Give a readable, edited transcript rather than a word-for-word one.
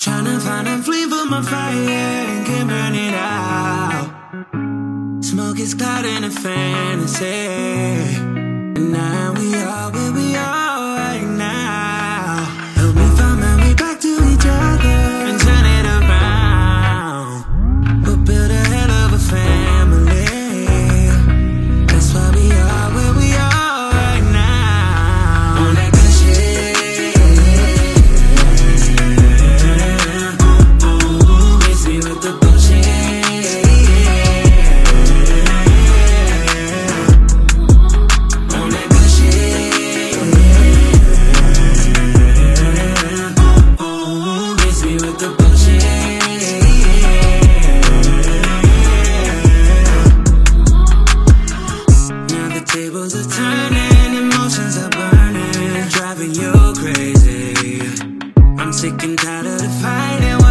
Tryna find a flame for my fire and can't burn it out. Smoke is clouding a fantasy, and now we are where we are right now. Help me find my way back to each other and turn it around. We'll build a hell of a family. That's why we are where we are right now. On that good shit. Miss me with the bullshit. On that good shit. Miss me with the bullshit. Now the tables are turning, emotions are burning, driving you crazy. I'm sick and tired of the fighting.